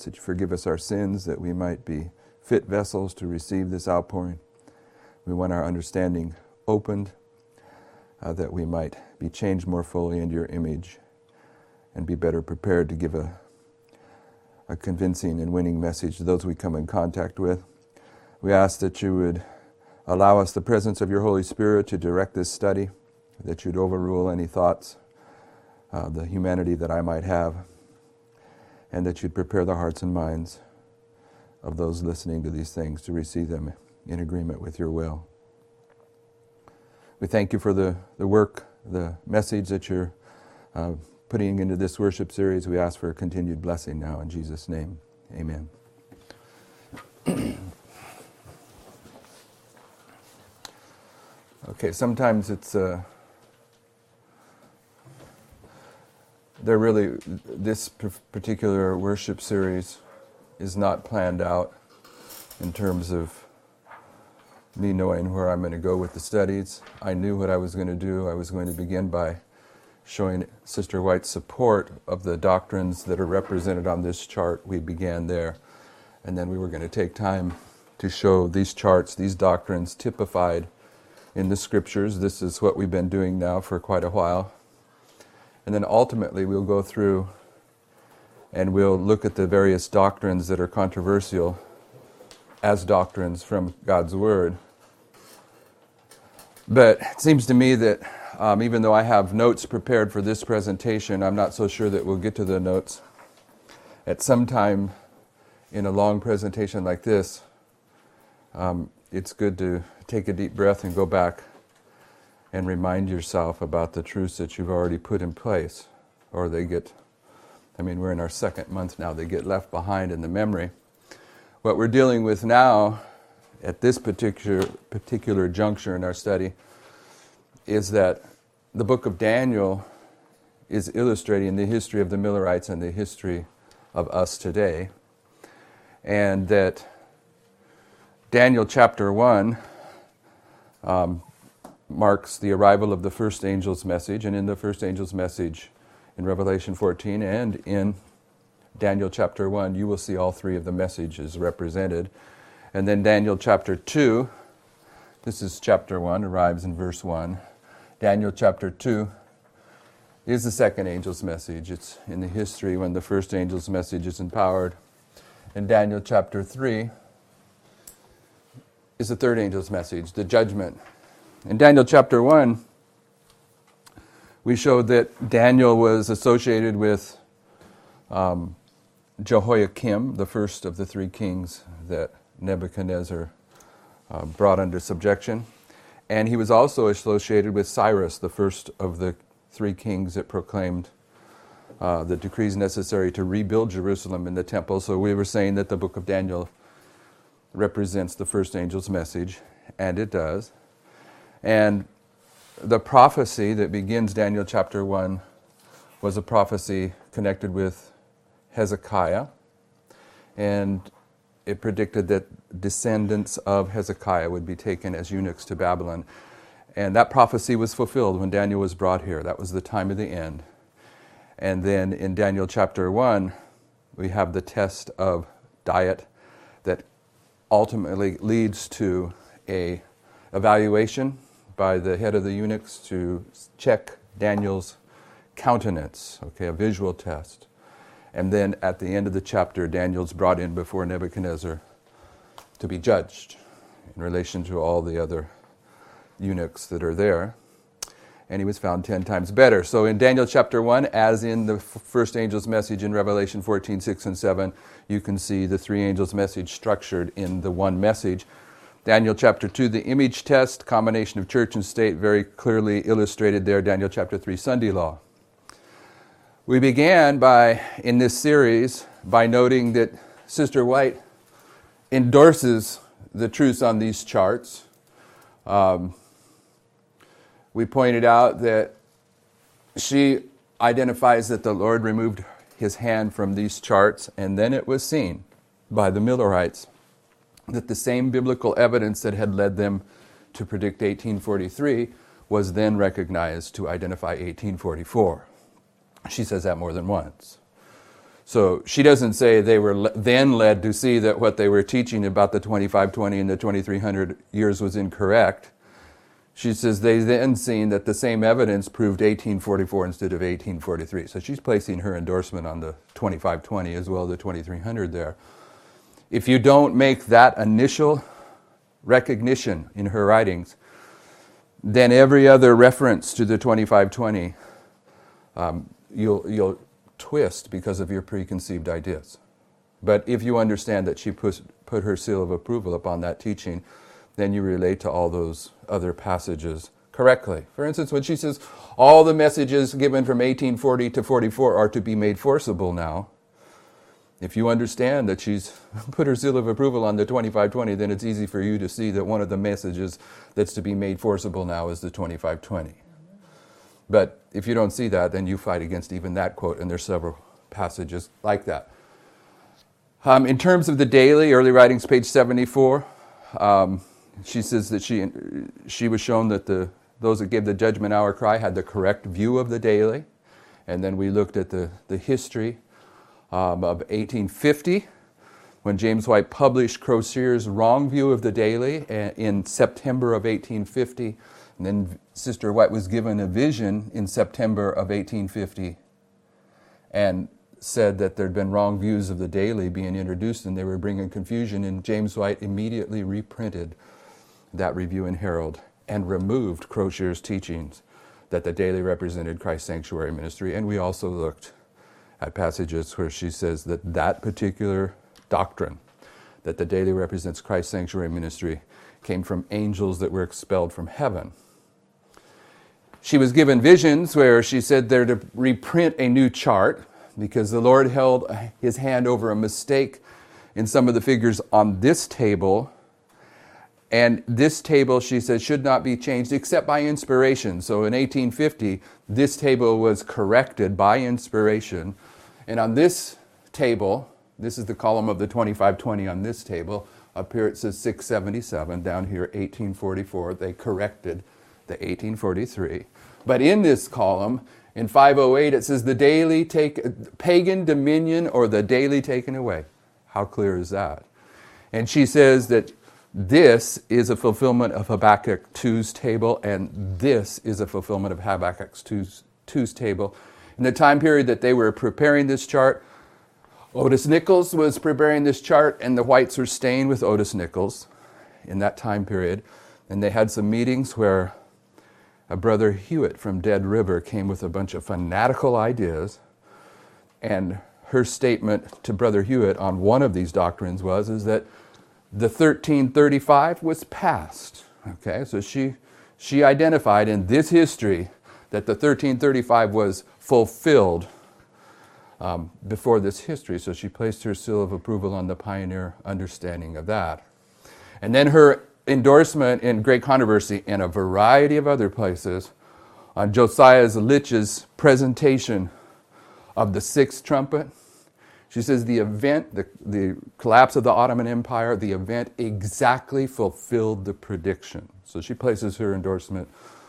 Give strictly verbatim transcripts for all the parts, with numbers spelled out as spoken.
ask that you forgive us our sins, that we might be fit vessels to receive this outpouring. We want our understanding opened, uh, that we might be changed more fully into your image and be better prepared to give a, a convincing and winning message to those we come in contact with. We ask that you would allow us the presence of your Holy Spirit to direct this study, that you'd overrule any thoughts, uh, the humanity that I might have, and that you'd prepare the hearts and minds of those listening to these things to receive them in agreement with your will. We thank you for the, the work, the message that you're uh, putting into this worship series. We ask for a continued blessing now in Jesus' name. Amen. Okay, sometimes it's uh, they're really this particular worship series is not planned out in terms of me knowing where I'm going to go with the studies. I knew what I was going to do. I was going to begin by showing Sister White's support of the doctrines that are represented on this chart. We began there, and then we were going to take time to show these charts, these doctrines typified in the scriptures. This is what we've been doing now for quite a while. And then ultimately we'll go through and we'll look at the various doctrines that are controversial as doctrines from God's Word. But it seems to me that um, even though I have notes prepared for this presentation, I'm not so sure that we'll get to the notes. At some time in a long presentation like this, um, it's good to take a deep breath and go back and remind yourself about the truths that you've already put in place, or they get, I mean, we're in our second month now, they get left behind in the memory. What we're dealing with now, at this particular particular juncture in our study, is that the book of Daniel is illustrating the history of the Millerites and the history of us today, and that Daniel chapter one um, marks the arrival of the first angel's message, and in the first angel's message in Revelation fourteen and in Daniel chapter one, you will see all three of the messages represented. And then Daniel chapter two, this is chapter one, arrives in verse one. Daniel chapter two is the second angel's message. It's in the history when the first angel's message is empowered. And Daniel chapter three is the third angel's message, the judgment. In Daniel chapter one, we showed that Daniel was associated with um, Jehoiakim, the first of the three kings that Nebuchadnezzar uh, brought under subjection. And he was also associated with Cyrus, the first of the three kings that proclaimed uh, the decrees necessary to rebuild Jerusalem and the temple. So we were saying that the book of Daniel represents the first angel's message, and it does. And the prophecy that begins Daniel chapter one was a prophecy connected with Hezekiah, and it predicted that descendants of Hezekiah would be taken as eunuchs to Babylon. And that prophecy was fulfilled when Daniel was brought here. That was the time of the end. And then in Daniel chapter one, we have the test of diet that ultimately leads to a evaluation by the head of the eunuchs to check Daniel's countenance, okay, a visual test. And then at the end of the chapter, Daniel's brought in before Nebuchadnezzar to be judged in relation to all the other eunuchs that are there. And he was found ten times better. So in Daniel chapter one, as in the f- first angel's message in Revelation fourteen, six and seven, you can see the three angels' message structured in the one message. Daniel chapter two, the image test, combination of church and state, very clearly illustrated there. Daniel chapter three, Sunday law. We began by, in this series, by noting that Sister White endorses the truths on these charts. Um, we pointed out that she identifies that the Lord removed his hand from these charts, and then it was seen by the Millerites that the same biblical evidence that had led them to predict eighteen forty-three was then recognized to identify eighteen forty-four. She says that more than once. So she doesn't say they were le- then led to see that what they were teaching about the twenty-five twenty and the twenty-three hundred years was incorrect. She says they then seen that the same evidence proved eighteen forty-four instead of eighteen forty-three. So she's placing her endorsement on the twenty-five twenty as well as the twenty-three hundred there. If you don't make that initial recognition in her writings, then every other reference to the twenty-five twenty, um, you'll you'll twist because of your preconceived ideas. But if you understand that she put, put her seal of approval upon that teaching, then you relate to all those other passages correctly. For instance, when she says all the messages given from eighteen forty to forty-four are to be made forcible now, if you understand that she's put her seal of approval on the twenty-five twenty, then it's easy for you to see that one of the messages that's to be made forcible now is the twenty-five twenty. But if you don't see that, then you fight against even that quote, and there's several passages like that. Um, in terms of the daily, early writings, page seventy-four, um, she says that she she was shown that the those that gave the judgment hour cry had the correct view of the daily. And then we looked at the, the history um, of eighteen fifty, when James White published Crocier's wrong view of the daily in September of eighteen fifty. And then Sister White was given a vision in September of eighteen fifty and said that there had been wrong views of the daily being introduced and they were bringing confusion. And James White immediately reprinted that review in Herald and removed Crocier's teachings that the daily represented Christ's sanctuary ministry. And we also looked at passages where she says that that particular doctrine, that the daily represents Christ's sanctuary ministry, came from angels that were expelled from heaven. She was given visions where she said they're to reprint a new chart because the Lord held his hand over a mistake in some of the figures on this table. And this table, she said, should not be changed except by inspiration. So in eighteen fifty, this table was corrected by inspiration. And on this table, this is the column of the twenty-five twenty on this table, up here it says six seventy-seven, down here eighteen forty-four. They corrected the eighteen forty-three. But in this column, in five oh eight, it says the daily take, pagan dominion or the daily taken away. How clear is that? And she says that this is a fulfillment of Habakkuk two's table, and this is a fulfillment of Habakkuk two's table. In the time period that they were preparing this chart, Otis Nichols was preparing this chart, and the Whites were staying with Otis Nichols in that time period. And they had some meetings where a Brother Hewitt from Dead River came with a bunch of fanatical ideas, and her statement to Brother Hewitt on one of these doctrines was is that the thirteen thirty-five was past. Okay, so she she identified in this history that the thirteen thirty-five was fulfilled um, before this history. So she placed her seal of approval on the pioneer understanding of that. And then her endorsement in Great Controversy and a variety of other places on Josiah Litch's presentation of the sixth trumpet. She says the event, the, the collapse of the Ottoman Empire, the event exactly fulfilled the prediction. So she places her endorsement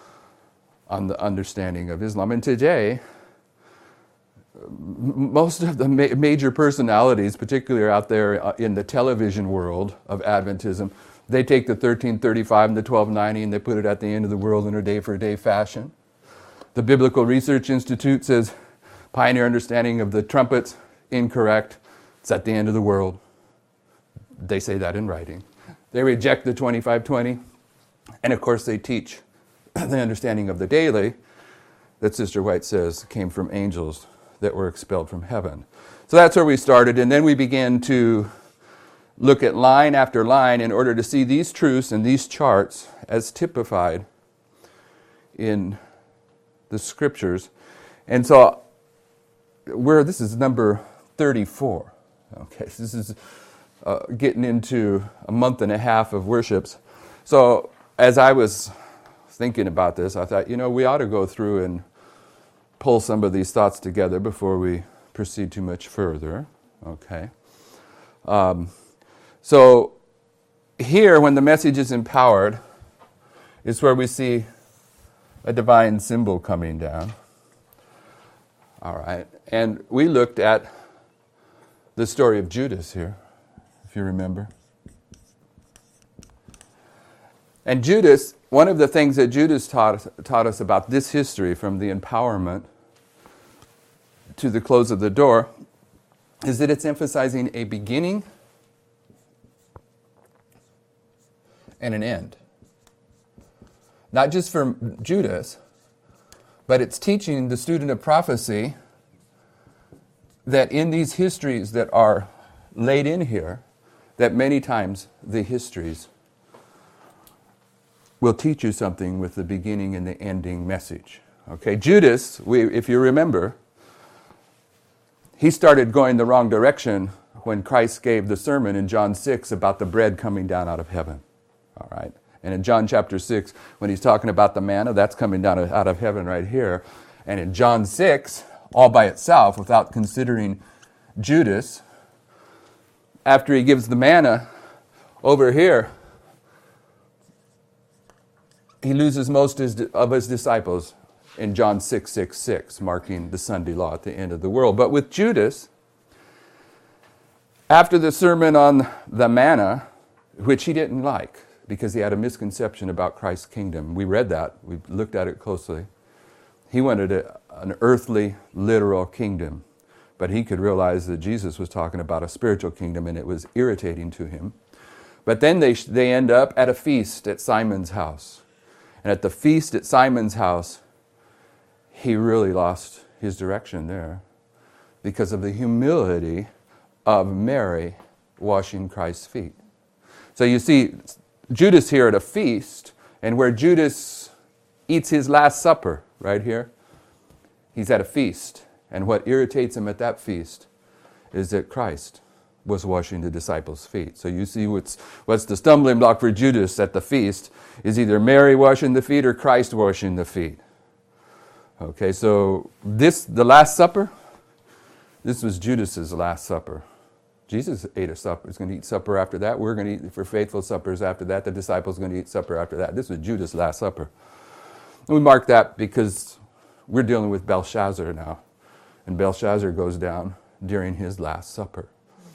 on the understanding of Islam. And today, most of the ma- major personalities, particularly out there in the television world of Adventism, they take the thirteen thirty-five and the twelve ninety and they put it at the end of the world in a day-for-day fashion. The Biblical Research Institute says pioneer understanding of the trumpets, incorrect. It's at the end of the world. They say that in writing. They reject the twenty-five twenty. And of course they teach the understanding of the daily that Sister White says came from angels that were expelled from heaven. So that's where we started. And then we began to look at line after line in order to see these truths and these charts as typified in the scriptures. And so where this is number thirty-four. Okay, so this is uh, getting into a month and a half of worships. So as I was thinking about this, I thought, you know, we ought to go through and pull some of these thoughts together before we proceed too much further. Okay. Um, so here, when the message is empowered, is where we see a divine symbol coming down. All right. And we looked at the story of Judas here, if you remember. And Judas, one of the things that Judas taught, taught us about this history from the empowerment to the close of the door is that it's emphasizing a beginning and an end. Not just for Judas, but it's teaching the student of prophecy that in these histories that are laid in here, that many times the histories will teach you something with the beginning and the ending message. Okay, Judas, we, if you remember, he started going the wrong direction when Christ gave the sermon in John six about the bread coming down out of heaven. All right, and in John chapter six, when he's talking about the manna, that's coming down out of heaven right here. And in John six, all by itself, without considering Judas, after he gives the manna over here, he loses most of his disciples in John six, six, six, marking the Sunday law at the end of the world. But with Judas, after the sermon on the manna, which he didn't like because he had a misconception about Christ's kingdom, we read that, we looked at it closely. He wanted a, an earthly, literal kingdom, but he could realize that Jesus was talking about a spiritual kingdom, and it was irritating to him. But then they they end up at a feast at Simon's house. And at the feast at Simon's house, he really lost his direction there because of the humility of Mary washing Christ's feet. So you see Judas here at a feast, and where Judas eats his last supper, right here, he's at a feast. And what irritates him at that feast is that Christ was washing the disciples' feet. So you see what's what's the stumbling block for Judas at the feast is either Mary washing the feet or Christ washing the feet. Okay, so this, the Last Supper, this was Judas's Last Supper. Jesus ate a supper. He's going to eat supper after that. We're going to eat for faithful suppers after that. The disciples are going to eat supper after that. This was Judas' Last Supper. And we mark that because we're dealing with Belshazzar now. And Belshazzar goes down during his Last Supper.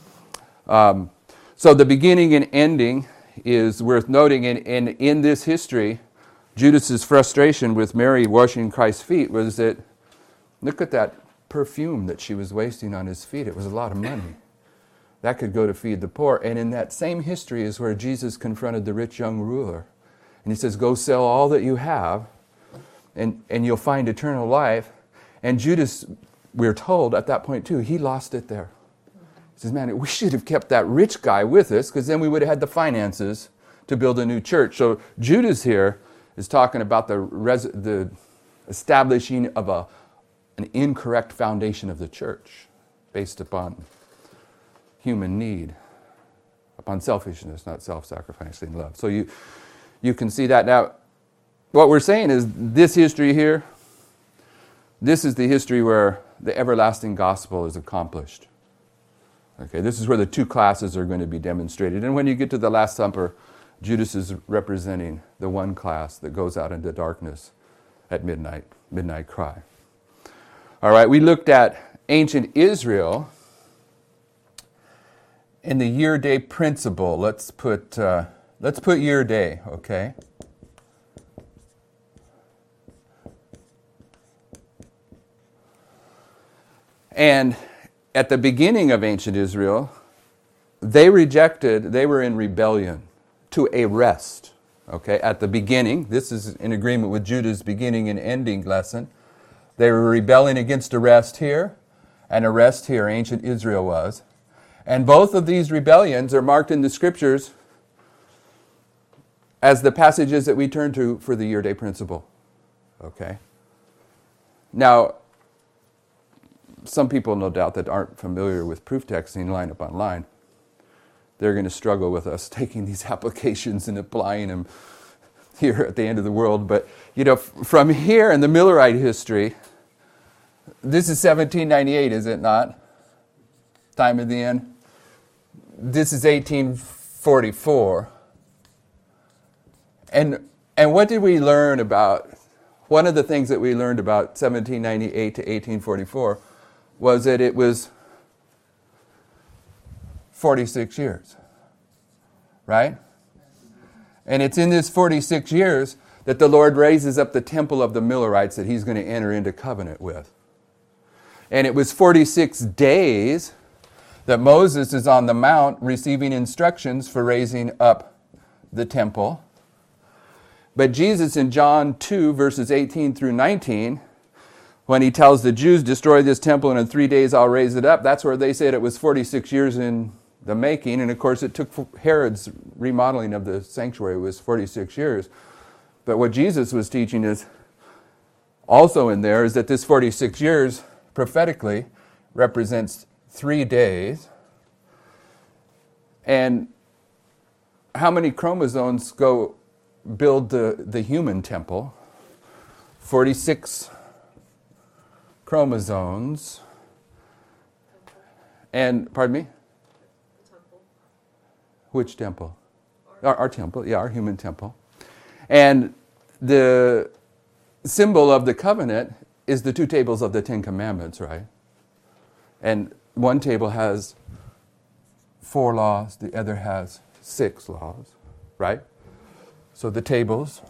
Um, so the beginning and ending is worth noting. And, and in this history, Judas's frustration with Mary washing Christ's feet was that, look at that perfume that she was wasting on his feet. It was a lot of money. That could go to feed the poor. And in that same history is where Jesus confronted the rich young ruler. And he says, go sell all that you have, and, and you'll find eternal life. And Judas, we're told at that point too, he lost it there. He says, man, we should have kept that rich guy with us, because then we would have had the finances to build a new church. So Judas here is talking about the, res- the establishing of a, an incorrect foundation of the church based upon human need, upon selfishness, not self-sacrificing love. So you, you can see that. Now, what we're saying is this history here, this is the history where the everlasting gospel is accomplished. Okay, this is where the two classes are going to be demonstrated. And when you get to the Last Supper, Judas is representing the one class that goes out into darkness at midnight, midnight cry. All right, we looked at ancient Israel in the year-day principle. Let's put uh, let's put year-day, okay? And at the beginning of ancient Israel, they rejected, they were in rebellion to a rest. Okay, at the beginning, this is in agreement with Judah's beginning and ending lesson. They were rebelling against a rest here, and a rest here, ancient Israel was. And both of these rebellions are marked in the scriptures as the passages that we turn to for the year-day principle. Okay? Now, some people, no doubt, that aren't familiar with proof texting line upon line, they're going to struggle with us taking these applications and applying them here at the end of the world. But, you know, f- from here in the Millerite history, this is seventeen ninety-eight, is it not? Time of the end. This is eighteen forty-four. And and what did we learn about, one of the things that we learned about seventeen ninety-eight to eighteen forty-four was that it was forty-six years. Right? And it's in this forty-six years that the Lord raises up the temple of the Millerites that he's going to enter into covenant with. And it was forty-six days that Moses is on the mount receiving instructions for raising up the temple. But Jesus in John two, verses eighteen through nineteen, when he tells the Jews, destroy this temple and in three days I'll raise it up, that's where they said it was forty-six years in the making. And of course it took Herod's remodeling of the sanctuary was forty-six years. But what Jesus was teaching is also in there is that this forty-six years prophetically represents three days. And how many chromosomes go build the, the human temple? forty-six chromosomes. And, pardon me? Temple. Which temple? Our, our temple, yeah, our human temple. And the symbol of the covenant is the two tables of the Ten Commandments, right? And one table has four laws, the other has six laws, right? So the tables.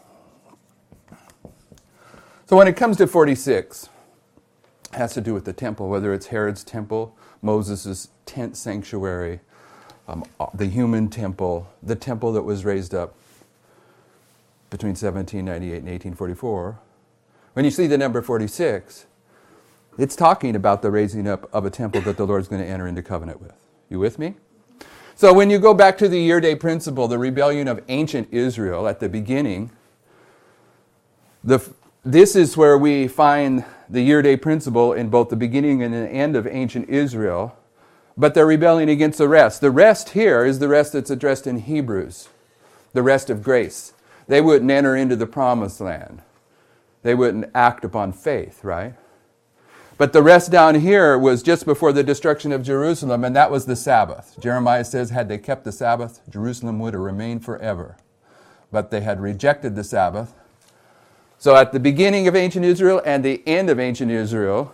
So when it comes to forty-six, it has to do with the temple, whether it's Herod's temple, Moses' tent sanctuary, um, the human temple, the temple that was raised up between seventeen ninety-eight and eighteen forty-four. When you see the number forty-six, it's talking about the raising up of a temple that the Lord's going to enter into covenant with. You with me? So when you go back to the year-day principle, the rebellion of ancient Israel at the beginning, the, this is where we find the year-day principle in both the beginning and the end of ancient Israel, but they're rebelling against the rest. The rest here is the rest that's addressed in Hebrews, the rest of grace. They wouldn't enter into the promised land. They wouldn't act upon faith, right? But the rest down here was just before the destruction of Jerusalem, and that was the Sabbath. Jeremiah says, had they kept the Sabbath, Jerusalem would have remained forever. But they had rejected the Sabbath. So at the beginning of ancient Israel and the end of ancient Israel,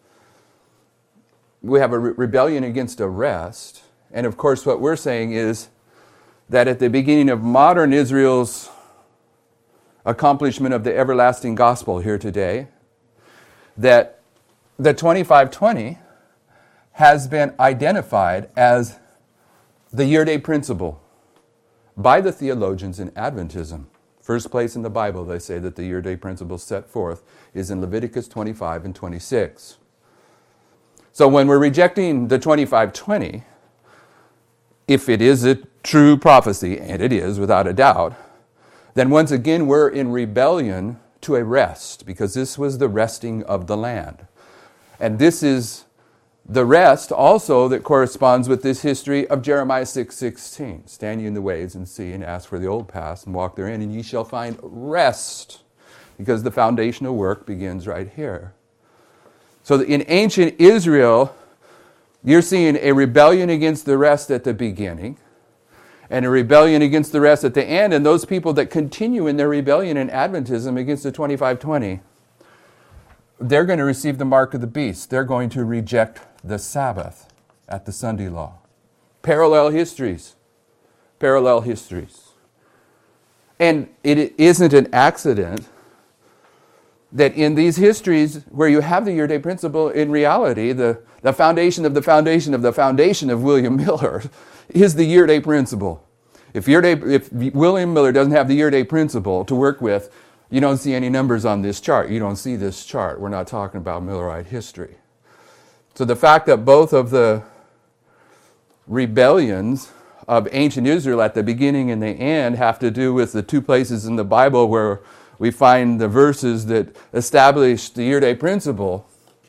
we have a re- rebellion against a rest. And of course, what we're saying is that at the beginning of modern Israel's accomplishment of the everlasting gospel here today, that the twenty-five twenty has been identified as the year-day principle by the theologians in Adventism. First place in the Bible, they say that the year-day principle set forth is in Leviticus twenty-five and twenty-six. So when we're rejecting the twenty-five twenty, if it is a true prophecy, and it is without a doubt, then once again we're in rebellion to a rest, because this was the resting of the land. And this is the rest also that corresponds with this history of Jeremiah six sixteen. Stand ye in the ways and see and ask for the old paths and walk therein, and ye shall find rest, because the foundational work begins right here. So in ancient Israel, you're seeing a rebellion against the rest at the beginning, and a rebellion against the rest at the end, and those people that continue in their rebellion in Adventism against the twenty-five twenty, they're going to receive the mark of the beast. They're going to reject the Sabbath at the Sunday law. Parallel histories. Parallel histories. And it isn't an accident that in these histories where you have the year-day principle, in reality, the, the foundation of the foundation of the foundation of William Miller is the year-day principle. If, year-day, if William Miller doesn't have the year-day principle to work with, you don't see any numbers on this chart. You don't see this chart. We're not talking about Millerite history. So the fact that both of the rebellions of ancient Israel at the beginning and the end have to do with the two places in the Bible where we find the verses that establish the year-day principle,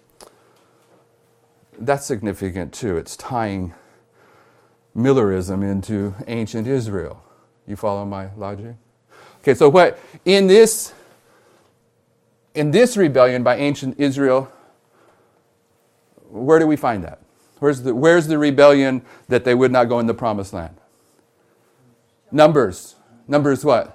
that's significant too. It's tying Millerism into ancient Israel. You follow my logic? Okay, so what in this in this rebellion by ancient Israel, where do we find that? Where's the where's the rebellion that they would not go in the promised land? Numbers. Numbers what?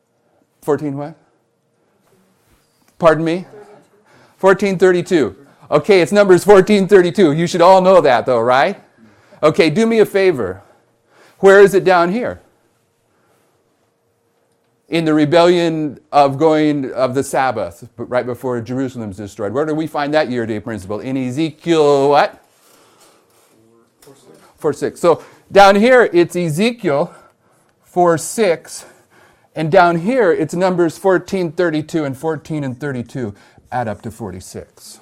fourteen what? Pardon me? fourteen thirty-two. Okay, it's Numbers fourteen thirty-two. You should all know that though, right? Okay, do me a favor. Where is it down here? In the rebellion of going of the Sabbath, right before Jerusalem is destroyed. Where do we find that year-day principle? In Ezekiel what? four six. So down here it's Ezekiel four six, and down here it's Numbers fourteen thirty-two, and fourteen and thirty-two add up to forty-six.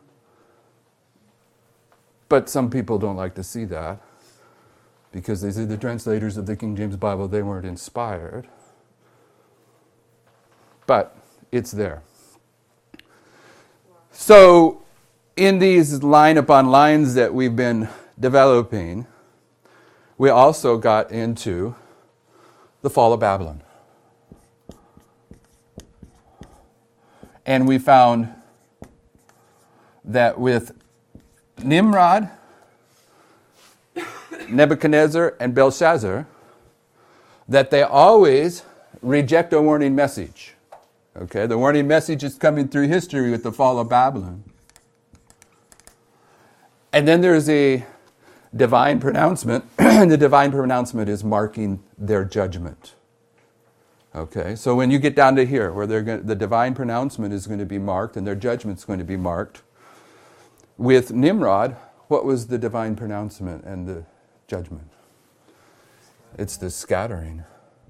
But some people don't like to see that because they say the translators of the King James Bible, they weren't inspired. But it's there. So in these line upon lines that we've been developing, we also got into the fall of Babylon. And we found that with Nimrod, Nebuchadnezzar, and Belshazzar, that they always reject a warning message. Okay, the warning message is coming through history with the fall of Babylon. And then there's a divine pronouncement, and the divine pronouncement is marking their judgment. Okay, so when you get down to here, where they're going, the divine pronouncement is going to be marked, and their judgment's going to be marked. With Nimrod, what was the divine pronouncement and the judgment? It's the scattering.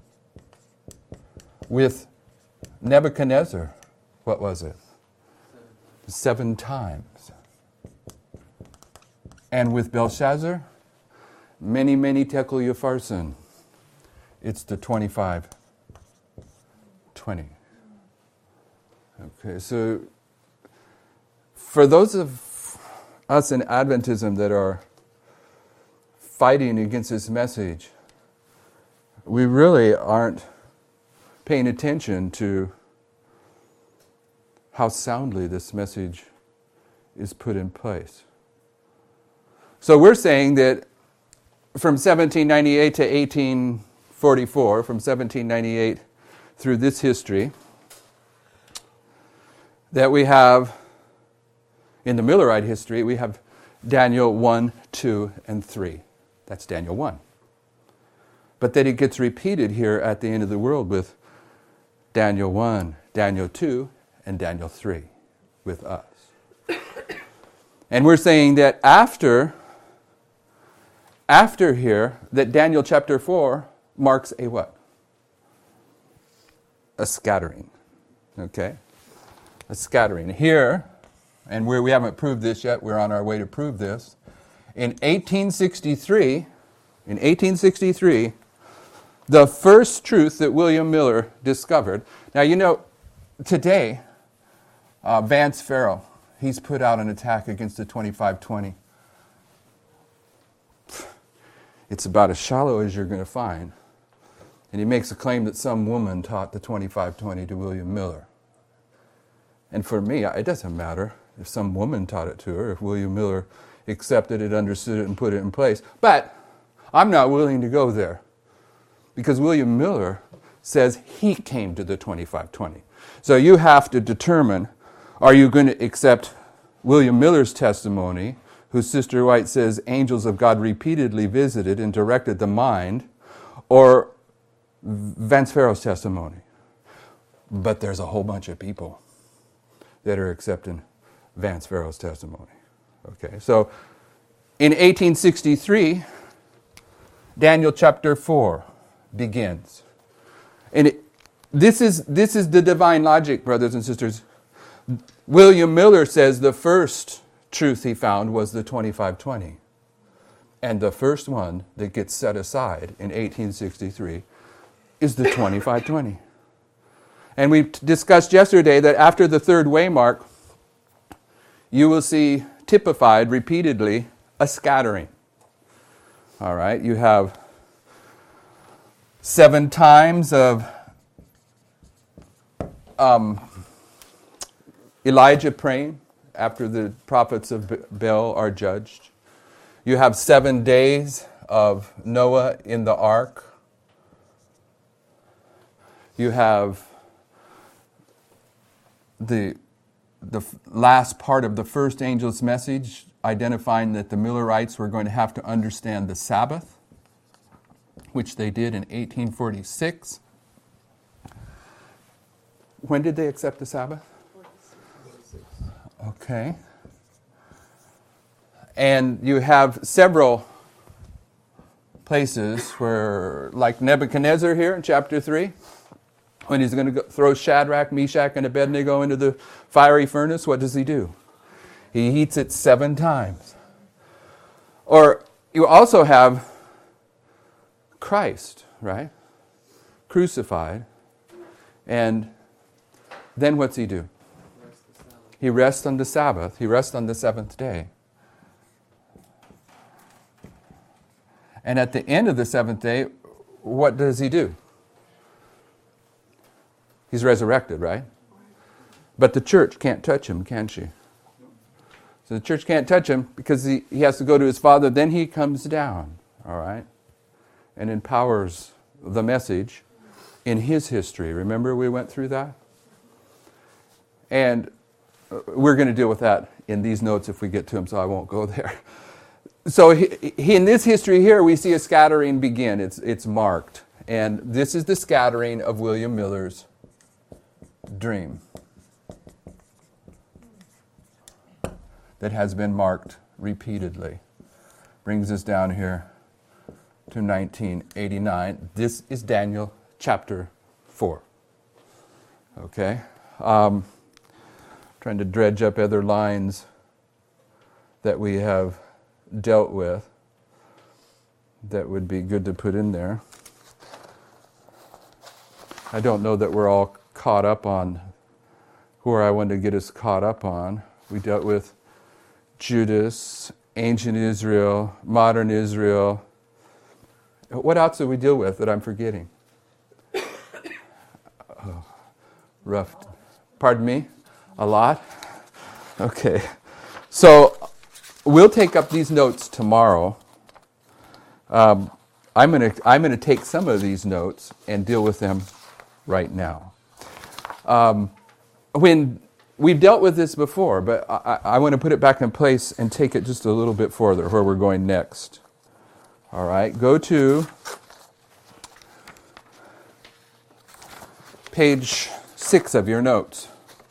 With Nebuchadnezzar, what was it? Seven times. And with Belshazzar, many, many tekel upharsin. It's the twenty-five twenty. Okay, so for those of us in Adventism that are fighting against this message, we really aren't paying attention to how soundly this message is put in place. So we're saying that from seventeen ninety-eight to eighteen forty-four, from seventeen ninety-eight through this history, that we have, in the Millerite history, we have Daniel one, two, and three. That's Daniel one. But then it gets repeated here at the end of the world with Daniel one, Daniel two, and Daniel three with us. And we're saying that after, after here, that Daniel chapter four marks a what? A scattering. Okay? A scattering. Here, and where we haven't proved this yet, we're on our way to prove this. In eighteen sixty-three, in eighteen sixty-three, the first truth that William Miller discovered. Now, you know, today, uh, Vance Farrell, he's put out an attack against the twenty-five twenty. It's about as shallow as you're going to find. And he makes a claim that some woman taught the twenty-five twenty to William Miller. And for me, it doesn't matter if some woman taught it to her, if William Miller accepted it, understood it, and put it in place. But I'm not willing to go there. Because William Miller says he came to the twenty-five twenty. So you have to determine, are you going to accept William Miller's testimony, whose Sister White says angels of God repeatedly visited and directed the mind, or Vance Farrell's testimony? But there's a whole bunch of people that are accepting Vance Farrell's testimony. Okay, so in eighteen sixty-three, Daniel chapter four begins. And it, this is this is the divine logic, brothers and sisters. William Miller says the first truth he found was the twenty-five twenty. And the first one that gets set aside in eighteen sixty-three is the twenty-five twenty. And we discussed yesterday that after the third waymark, you will see typified repeatedly a scattering. All right, you have seven times of um, Elijah praying after the prophets of Baal are judged. You have seven days of Noah in the ark. You have the the f- last part of the first angel's message, identifying that the Millerites were going to have to understand the Sabbath, which they did in eighteen forty-six. When did they accept the Sabbath? Okay. And you have several places where, like Nebuchadnezzar here in chapter three, when he's going to go throw Shadrach, Meshach, and Abednego into the fiery furnace, what does he do? He heats it seven times. Or you also have Christ, right? Crucified. And then what's he do? He rests on the Sabbath. He rests on the seventh day. And at the end of the seventh day, what does he do? He's resurrected, right? But the church can't touch him, can she? So the church can't touch him because he, he has to go to his Father. Then he comes down, all right, and empowers the message in his history. Remember we went through that? And we're going to deal with that in these notes if we get to them, so I won't go there. So he, he, in this history here, we see a scattering begin. It's, it's marked. And this is the scattering of William Miller's dream that has been marked repeatedly. Brings us down here to nineteen eighty-nine. This is Daniel chapter four. Okay? Um, trying to dredge up other lines that we have dealt with that would be good to put in there. I don't know that we're all caught up on where I wanted to get us caught up on. We dealt with Judas, ancient Israel, modern Israel. What else did we deal with that I'm forgetting? Oh, rough. Pardon me? A lot? Okay. So we'll take up these notes tomorrow. Um, I'm going to I'm going to take some of these notes and deal with them right now. Um, when we've dealt with this before, but I, I want to put it back in place and take it just a little bit further where we're going next. All right, go to page six of your notes.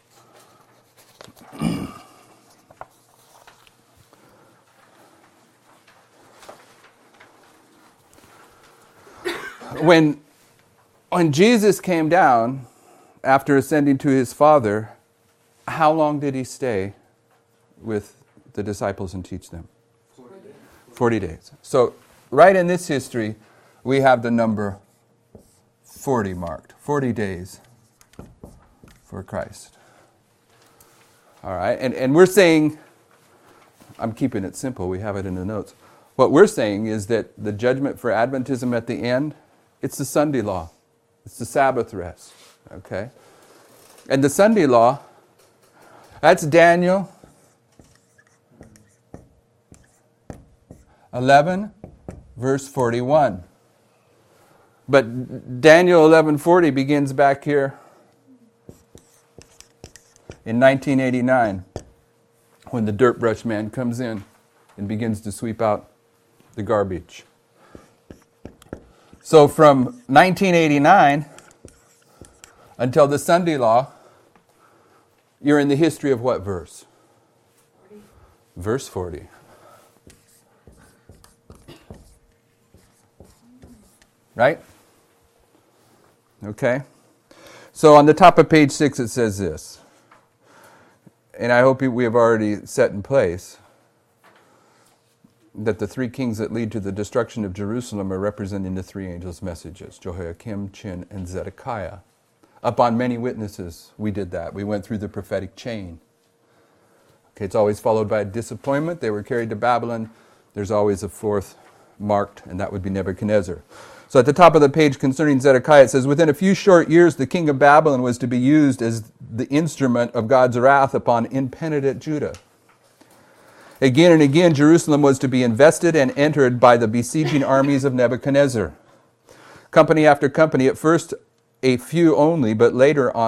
When, when Jesus came down after ascending to his Father, how long did he stay with the disciples and teach them? Forty days. Forty days. So right in this history, we have the number forty marked. Forty days for Christ. All right, and, and we're saying, I'm keeping it simple, we have it in the notes. What we're saying is that the judgment for Adventism at the end, it's the Sunday law. It's the Sabbath rest. Okay? And the Sunday law, that's Daniel eleven, verse forty-one. But Daniel eleven forty begins back here in nineteen eighty-nine, when the dirt brush man comes in and begins to sweep out the garbage. So from nineteen eighty-nine until the Sunday law, you're in the history of what verse? forty. Verse forty. Right? Okay. So on the top of page six it says this. And I hope we have already set in place that the three kings that lead to the destruction of Jerusalem are representing the three angels' messages, Jehoiakim, Chin, and Zedekiah. Upon many witnesses, we did that. We went through the prophetic chain. Okay, it's always followed by a disappointment. They were carried to Babylon. There's always a fourth marked, and that would be Nebuchadnezzar. So at the top of the page concerning Zedekiah, it says, within a few short years, the king of Babylon was to be used as the instrument of God's wrath upon impenitent Judah. Again and again, Jerusalem was to be invested and entered by the besieging armies of Nebuchadnezzar. Company after company, at first a few only, but later on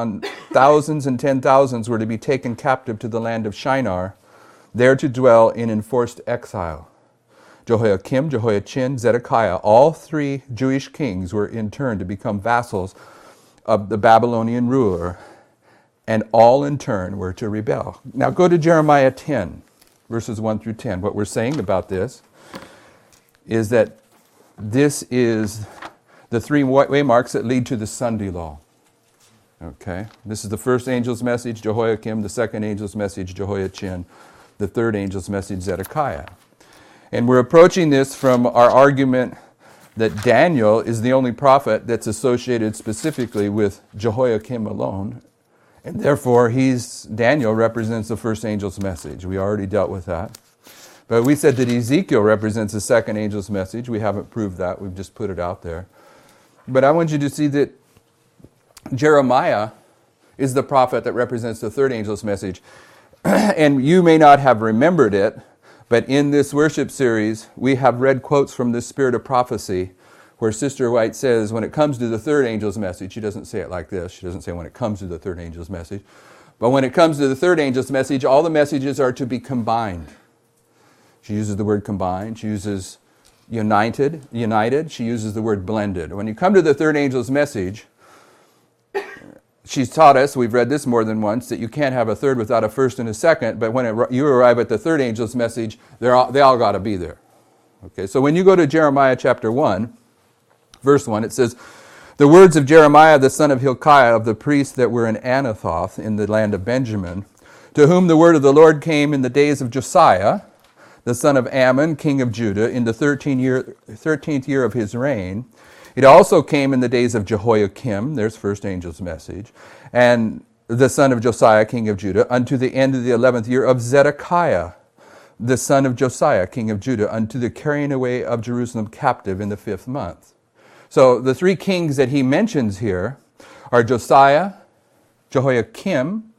thousands and ten thousands were to be taken captive to the land of Shinar, there to dwell in enforced exile. Jehoiakim, Jehoiachin, Zedekiah, all three Jewish kings were in turn to become vassals of the Babylonian ruler, and all in turn were to rebel. Now go to Jeremiah ten, verses one through ten. What we're saying about this is that this is the three waymarks that lead to the Sunday law. Okay? This is the first angel's message, Jehoiakim, the second angel's message, Jehoiachin, the third angel's message, Zedekiah. And we're approaching this from our argument that Daniel is the only prophet that's associated specifically with Jehoiakim alone. And therefore, he's Daniel represents the first angel's message. We already dealt with that. But we said that Ezekiel represents the second angel's message. We haven't proved that. We've just put it out there. But I want you to see that Jeremiah is the prophet that represents the third angel's message. And you may not have remembered it, but in this worship series, we have read quotes from the Spirit of Prophecy, where Sister White says, when it comes to the third angel's message, she doesn't say it like this. She doesn't say when it comes to the third angel's message. But when it comes to the third angel's message, all the messages are to be combined. She uses the word combined. She uses united, united. She uses the word blended. When you come to the third angel's message, she's taught us, we've read this more than once, that you can't have a third without a first and a second, but when it, you arrive at the third angel's message, they're all, they all got to be there. Okay, so when you go to Jeremiah chapter one, verse one, it says, the words of Jeremiah the son of Hilkiah of the priests that were in Anathoth in the land of Benjamin, to whom the word of the Lord came in the days of Josiah, the son of Ammon, king of Judah, in the thirteenth year, thirteenth year of his reign. It also came in the days of Jehoiakim, there's first angel's message, and the son of Josiah, king of Judah, unto the end of the eleventh year of Zedekiah, the son of Josiah, king of Judah, unto the carrying away of Jerusalem captive in the fifth month. So the three kings that he mentions here are Josiah, Jehoiakim,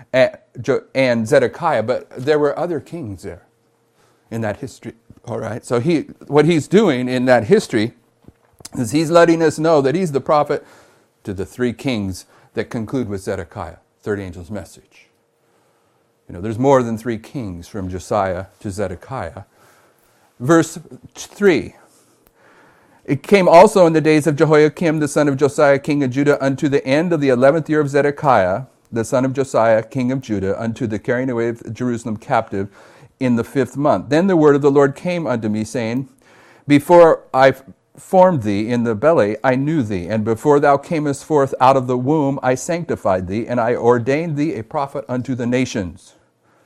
and Zedekiah, but there were other kings there in that history. All right, so he, what he's doing in that history is he's letting us know that he's the prophet to the three kings that conclude with Zedekiah, third angel's message. You know, there's more than three kings from Josiah to Zedekiah. Verse three. It came also in the days of Jehoiakim, the son of Josiah, king of Judah, unto the end of the eleventh year of Zedekiah, the son of Josiah, king of Judah, unto the carrying away of Jerusalem captive in the fifth month. Then the word of the Lord came unto me, saying, before I formed thee in the belly, I knew thee, and before thou camest forth out of the womb, I sanctified thee, and I ordained thee a prophet unto the nations.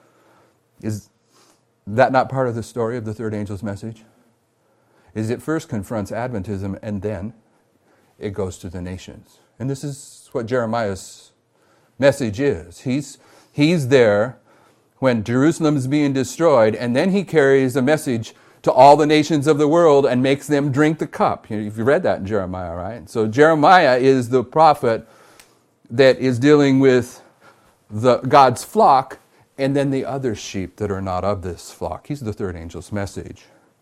Is that not part of the story of the third angel's message? Is it first confronts Adventism, and then it goes to the nations. And this is what Jeremiah's message is. He's, he's there when Jerusalem is being destroyed, and then he carries a message to all the nations of the world and makes them drink the cup. You know, you've read that in Jeremiah, right? So Jeremiah is the prophet that is dealing with the God's flock and then the other sheep that are not of this flock. He's the third angel's message.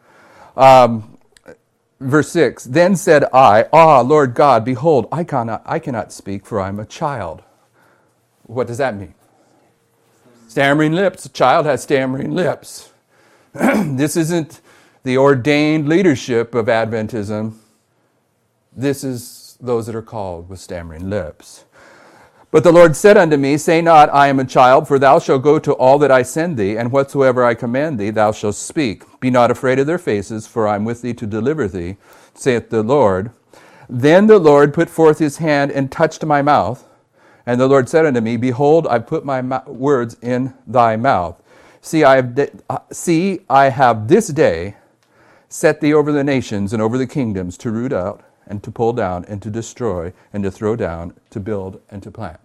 Um, verse six, then said I, ah, Lord God, behold, I cannot, I cannot speak, for I am a child. What does that mean? Stammering lips. A child has stammering lips. This isn't the ordained leadership of Adventism. This is those that are called with stammering lips. But the Lord said unto me, say not, I am a child, for thou shalt go to all that I send thee, and whatsoever I command thee, thou shalt speak. Be not afraid of their faces, for I am with thee to deliver thee, saith the Lord. Then the Lord put forth his hand and touched my mouth. And the Lord said unto me, behold, I put my ma- words in thy mouth. See, I have de- uh, see, I have this day set thee over the nations and over the kingdoms, to root out and to pull down and to destroy and to throw down, to build and to plant.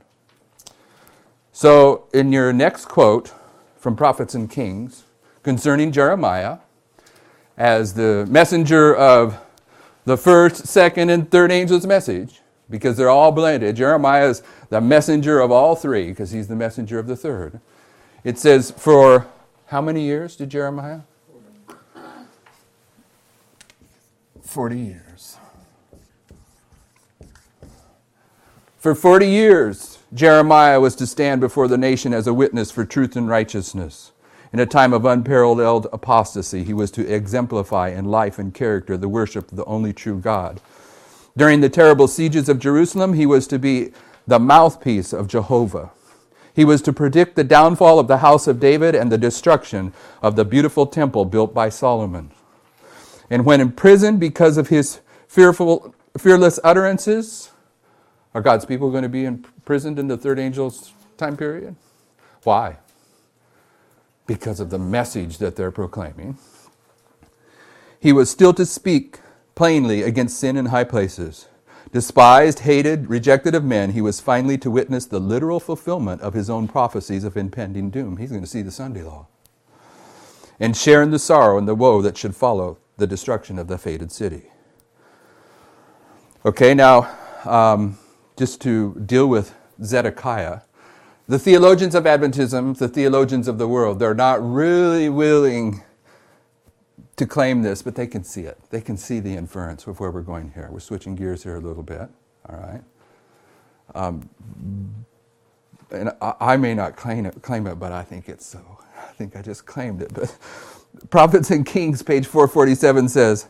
So in your next quote from Prophets and Kings concerning Jeremiah as the messenger of the first, second, and third angel's message, because they're all blended, Jeremiah is the messenger of all three because he's the messenger of the third. It says, for how many years did Jeremiah? Forty years. For forty years, Jeremiah was to stand before the nation as a witness for truth and righteousness. In a time of unparalleled apostasy, he was to exemplify in life and character the worship of the only true God. During the terrible sieges of Jerusalem, he was to be the mouthpiece of Jehovah. He was to predict the downfall of the house of David and the destruction of the beautiful temple built by Solomon. And when imprisoned because of his fearful, fearless utterances, are God's people going to be imprisoned in the third angel's time period? Why? Because of the message that they're proclaiming. He was still to speak plainly against sin in high places. Despised, hated, rejected of men, he was finally to witness the literal fulfillment of his own prophecies of impending doom. He's going to see the Sunday law. And share in the sorrow and the woe that should follow the destruction of the fated city. Okay, now, um, just to deal with Zedekiah, the theologians of Adventism, the theologians of the world, they're not really willing to claim this, but they can see it. They can see the inference of where we're going here. We're switching gears here a little bit, all right? Um, and I, I may not claim it, claim it, but I think it's so. I think I just claimed it. But Prophets and Kings, page four forty-seven says,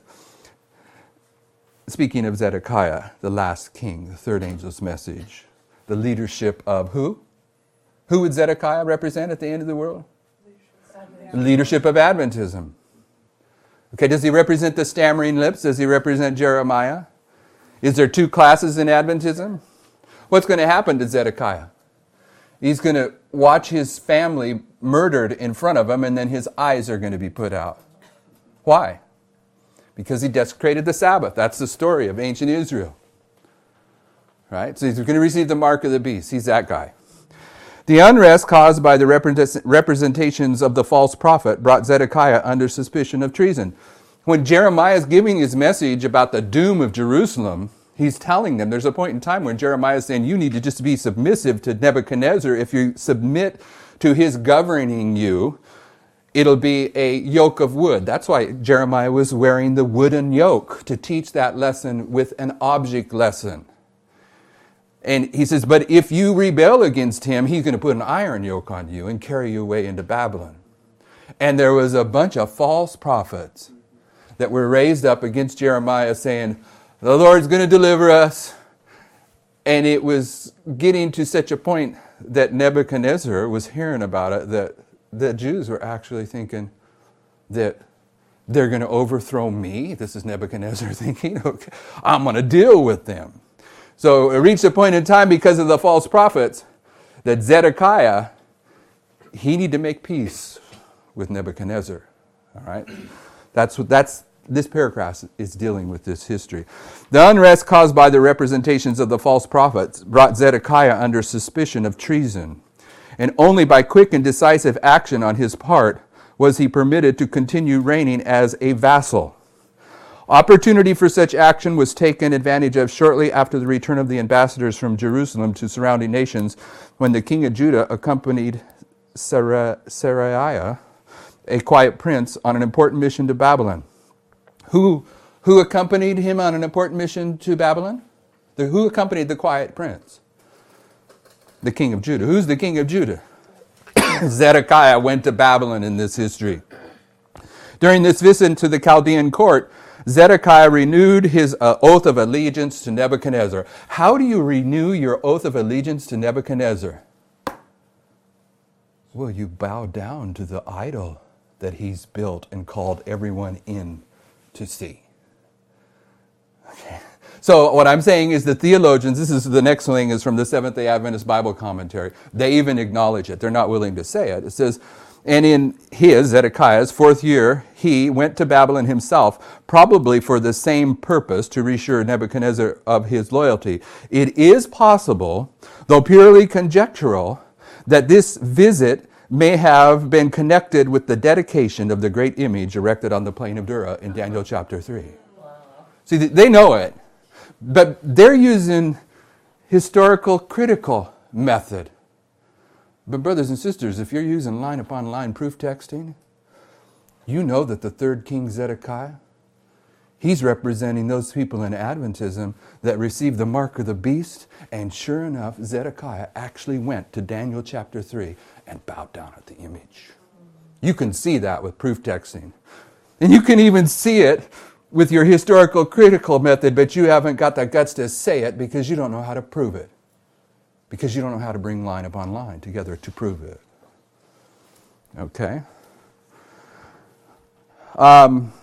speaking of Zedekiah, the last king, the third angel's message, the leadership of who? Who would Zedekiah represent at the end of the world? The leadership of Adventism. Okay, does he represent the stammering lips? Does he represent Jeremiah? Is there two classes in Adventism? What's going to happen to Zedekiah? He's going to watch his family murdered in front of him, and then his eyes are going to be put out. Why? Because he desecrated the Sabbath. That's the story of ancient Israel. Right? So he's going to receive the mark of the beast. He's that guy. The unrest caused by the representations of the false prophet brought Zedekiah under suspicion of treason. When Jeremiah is giving his message about the doom of Jerusalem, he's telling them, there's a point in time when Jeremiah is saying, you need to just be submissive to Nebuchadnezzar. If you submit to his governing you, it'll be a yoke of wood. That's why Jeremiah was wearing the wooden yoke, to teach that lesson with an object lesson. And he says, but if you rebel against him, he's going to put an iron yoke on you and carry you away into Babylon. And there was a bunch of false prophets that were raised up against Jeremiah saying, the Lord's going to deliver us. And it was getting to such a point that Nebuchadnezzar was hearing about it, that the Jews were actually thinking that they're going to overthrow me. This is Nebuchadnezzar thinking, okay, I'm going to deal with them. So it reached a point in time because of the false prophets that Zedekiah, he needed to make peace with Nebuchadnezzar. All right? That's what that's this paragraph is dealing with this history. The unrest caused by the representations of the false prophets brought Zedekiah under suspicion of treason. And only by quick and decisive action on his part was he permitted to continue reigning as a vassal. Opportunity for such action was taken advantage of shortly after the return of the ambassadors from Jerusalem to surrounding nations, when the king of Judah accompanied Seraiah, a quiet prince, on an important mission to Babylon. Who, who accompanied him on an important mission to Babylon? The, who accompanied the quiet prince? The king of Judah. Who's the king of Judah? Zedekiah went to Babylon in this history. During this visit to the Chaldean court, Zedekiah renewed his uh, oath of allegiance to Nebuchadnezzar. How do you renew your oath of allegiance to Nebuchadnezzar? Well, you bow down to the idol that he's built and called everyone in to see. Okay. So what I'm saying is the theologians, this is the next thing is from the Seventh-day Adventist Bible commentary. They even acknowledge it. They're not willing to say it. It says, and in his, Zedekiah's, fourth year, he went to Babylon himself, probably for the same purpose, to reassure Nebuchadnezzar of his loyalty. It is possible, though purely conjectural, that this visit may have been connected with the dedication of the great image erected on the plain of Dura in Daniel chapter three. See, they know it, but they're using historical critical method. But brothers and sisters, if you're using line upon line proof texting, you know that the third king Zedekiah, He's representing those people in Adventism that received the mark of the beast. And sure enough, Zedekiah actually went to Daniel chapter three and bowed down at the image. You can see that with proof texting. And you can even see it with your historical critical method, but you haven't got the guts to say it because you don't know how to prove it. Because you don't know how to bring line upon line together to prove it. Okay? Um...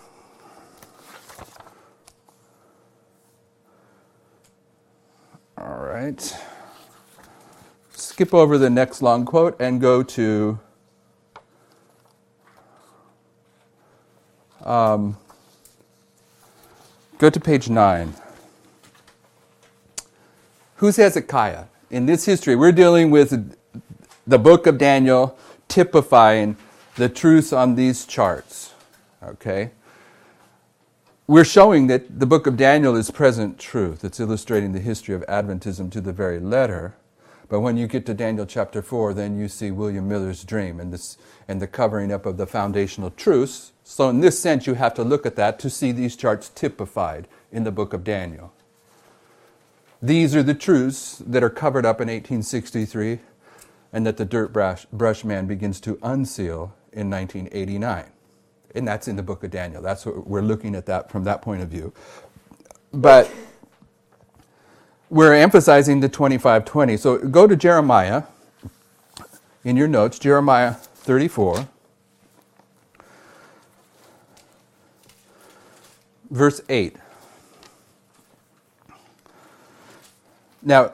All right. Skip over the next long quote and go to um, go to page nine. Who's Hezekiah? In this history, we're dealing with the book of Daniel typifying the truths on these charts. Okay? We're showing that the book of Daniel is present truth. It's illustrating the history of Adventism to the very letter. But when you get to Daniel chapter four, then you see William Miller's dream and, this, and the covering up of the foundational truths. So in this sense, you have to look at that to see these charts typified in the book of Daniel. These are the truths that are covered up in eighteen sixty-three and that the dirt brush, brush man begins to unseal in nineteen eighty-nine. And that's in the book of Daniel. That's what we're looking at that from that point of view. But we're emphasizing the twenty-five twenty. So go to Jeremiah in your notes, Jeremiah thirty-four, verse eight. Now,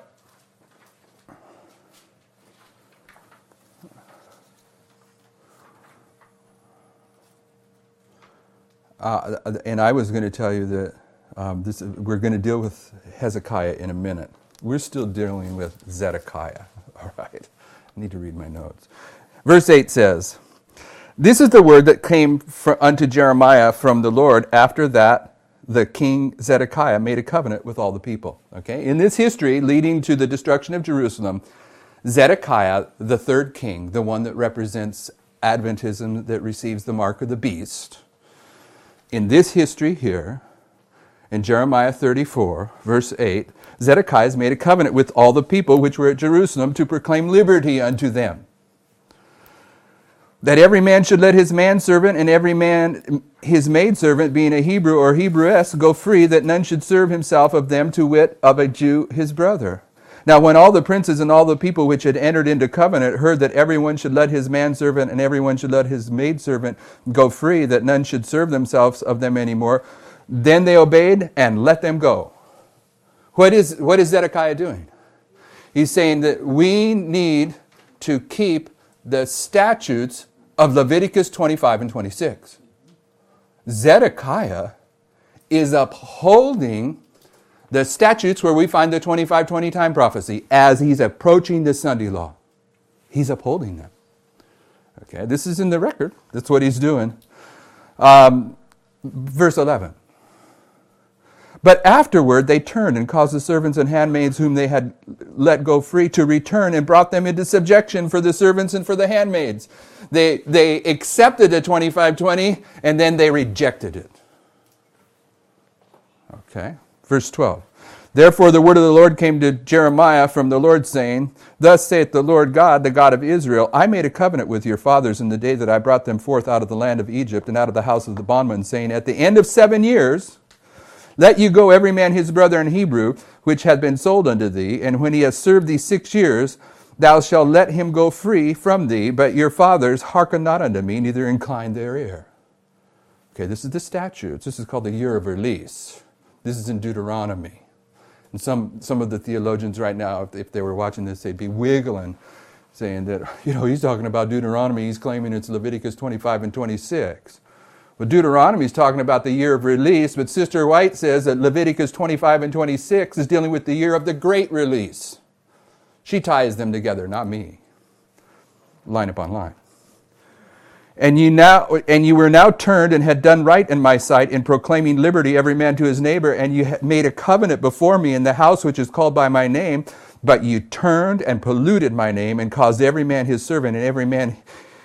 Uh, and I was going to tell you that um, this, we're going to deal with Hezekiah in a minute. We're still dealing with Zedekiah. All right. I need to read my notes. Verse eight says, "This is the word that came for, unto Jeremiah from the Lord after that the king Zedekiah made a covenant with all the people." Okay. In this history leading to the destruction of Jerusalem, Zedekiah, the third king, the one that represents Adventism that receives the mark of the beast, in this history here, in Jeremiah thirty-four, verse eight, Zedekiah has made a covenant with all the people which were at Jerusalem to proclaim liberty unto them. That every man should let his manservant and every man his maidservant, being a Hebrew or Hebrewess, go free, that none should serve himself of them, to wit, of a Jew his brother. Now when all the princes and all the people which had entered into covenant heard that everyone should let his manservant and everyone should let his maidservant go free, that none should serve themselves of them anymore, then they obeyed and let them go. What is, what is Zedekiah doing? He's saying that we need to keep the statutes of Leviticus twenty-five and twenty-six. Zedekiah is upholding the statutes where we find the twenty-five twenty time prophecy as he's approaching the Sunday law. He's upholding them. Okay, this is in the record. That's what he's doing. Um, verse eleven. But afterward they turned and caused the servants and handmaids whom they had let go free to return and brought them into subjection for the servants and for the handmaids. They, they accepted the twenty-five twenty and then they rejected it. Okay. Verse twelve. Therefore the word of the Lord came to Jeremiah from the Lord, saying, Thus saith the Lord God, the God of Israel, I made a covenant with your fathers in the day that I brought them forth out of the land of Egypt and out of the house of the bondman, saying, At the end of seven years, let you go every man his brother in Hebrew, which hath been sold unto thee, and when he has served thee six years, thou shalt let him go free from thee, but your fathers hearken not unto me, neither incline their ear. Okay, this is the statutes. This is called the year of release. This is in Deuteronomy. And some, some of the theologians right now, if, if they were watching this, they'd be wiggling, saying that, you know, he's talking about Deuteronomy, he's claiming it's Leviticus twenty-five and twenty-six. Well, Deuteronomy is talking about the year of release, but Sister White says that Leviticus twenty-five and twenty-six is dealing with the year of the great release. She ties them together, not me. Line upon line. And you now, and you were now turned and had done right in my sight in proclaiming liberty every man to his neighbor, and you had made a covenant before me in the house which is called by my name, but you turned and polluted my name and caused every man his servant and every man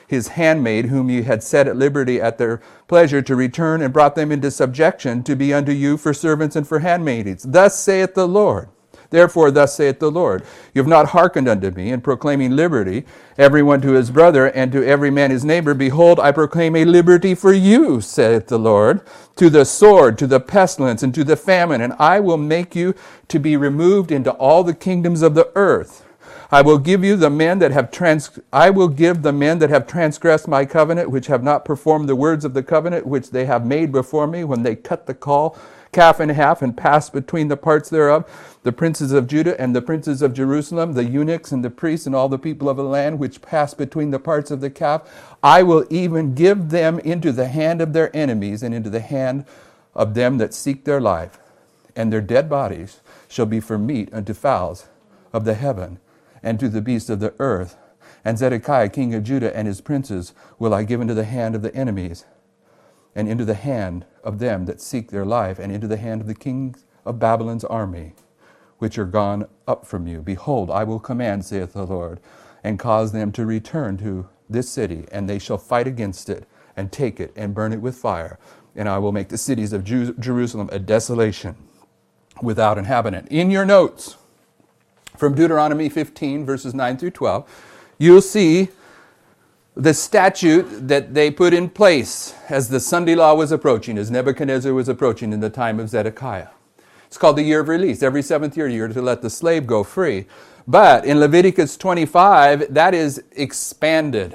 his handmaid, whom ye had set at liberty at their pleasure, to return, and brought them into subjection, to be unto you for servants and for handmaidens. Thus saith the Lord. Therefore, thus saith the Lord, you have not hearkened unto me in proclaiming liberty, every one to his brother, and to every man his neighbor. Behold, I proclaim a liberty for you, saith the Lord, to the sword, to the pestilence, and to the famine, and I will make you to be removed into all the kingdoms of the earth. I will give you the men that have trans I will give the men that have transgressed my covenant, which have not performed the words of the covenant which they have made before me, when they cut the call calf in half and passed between the parts thereof, the princes of Judah and the princes of Jerusalem, the eunuchs and the priests and all the people of the land which passed between the parts of the calf. I will even give them into the hand of their enemies, and into the hand of them that seek their life, and their dead bodies shall be for meat unto fowls of the heaven, and to the beasts of the earth. And Zedekiah king of Judah and his princes will I give into the hand of the enemies, and into the hand of them that seek their life, and into the hand of the king of Babylon's army, which are gone up from you. Behold, I will command, saith the Lord, and cause them to return to this city, and they shall fight against it, and take it, and burn it with fire. And I will make the cities of Ju- Jerusalem a desolation, without inhabitant. In your notes, from Deuteronomy fifteen, verses nine through twelve, you'll see the statute that they put in place as the Sunday law was approaching, as Nebuchadnezzar was approaching in the time of Zedekiah. It's called the year of release. Every seventh year, you're to let the slave go free. But in Leviticus twenty-five, that is expanded.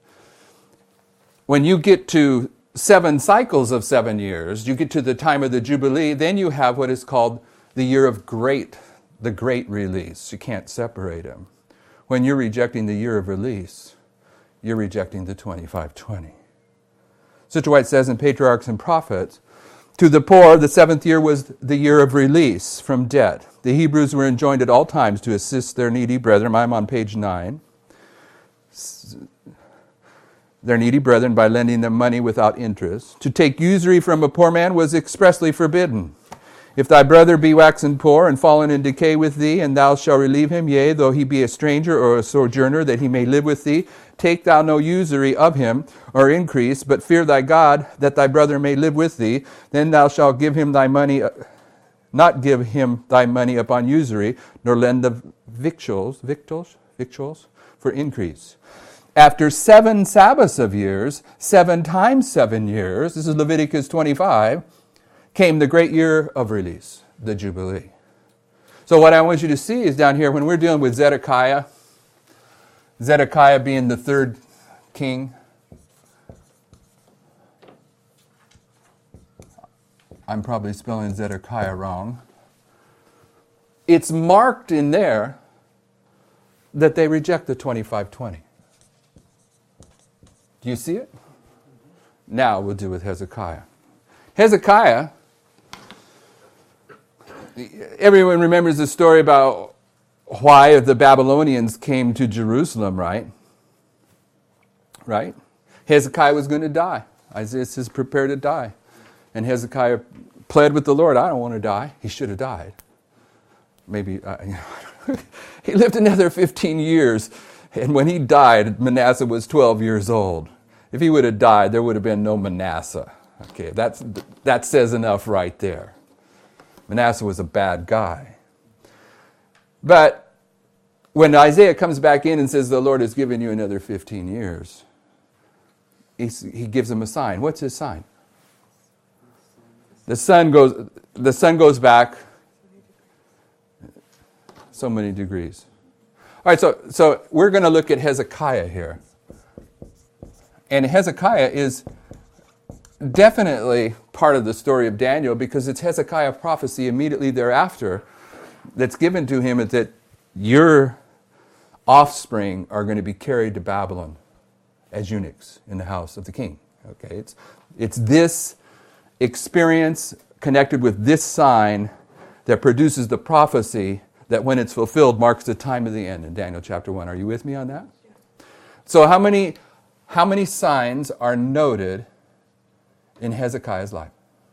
When you get to seven cycles of seven years, you get to the time of the Jubilee, then you have what is called the year of great, the great release. You can't separate them. When you're rejecting the year of release, you're rejecting the twenty-five twenty. Sister White says in Patriarchs and Prophets, to the poor, the seventh year was the year of release from debt. The Hebrews were enjoined at all times to assist their needy brethren. I'm on page nine. Their needy brethren by lending them money without interest. To take usury from a poor man was expressly forbidden. If thy brother be waxen poor and fallen in decay with thee, and thou shalt relieve him, yea, though he be a stranger or a sojourner, that he may live with thee, take thou no usury of him, or increase, but fear thy God, that thy brother may live with thee. Then thou shalt give him thy money, not give him thy money upon usury, nor lend the victuals, victuals, victuals, for increase. After seven Sabbaths of years, seven times seven years, this is Leviticus twenty-five, came the great year of release, the Jubilee. So what I want you to see is down here, when we're dealing with Zedekiah, Zedekiah being the third king, I'm probably spelling Zedekiah wrong. It's marked in there that they reject the twenty-five twenty. Do you see it? Now we'll do with Hezekiah. Hezekiah, everyone remembers the story about why the Babylonians came to Jerusalem, right? Right? Hezekiah was going to die. Isaiah says, prepare to die. And Hezekiah pled with the Lord, I don't want to die. He should have died. Maybe, uh, you know, he lived another fifteen years. And when he died, Manasseh was twelve years old. If he would have died, there would have been no Manasseh. Okay, that's, that says enough right there. Manasseh was a bad guy. But when Isaiah comes back in and says, the Lord has given you another fifteen years, he, he gives him a sign. What's his sign? The sun goes, the sun goes back so many degrees. All right, so, so we're going to look at Hezekiah here. And Hezekiah is definitely part of the story of Daniel, because it's Hezekiah prophecy immediately thereafter that's given to him, is that your offspring are going to be carried to Babylon as eunuchs in the house of the king. Okay, it's it's this experience connected with this sign that produces the prophecy that, when it's fulfilled, marks the time of the end in Daniel chapter one. Are you with me on that? So how many how many signs are noted in Hezekiah's life?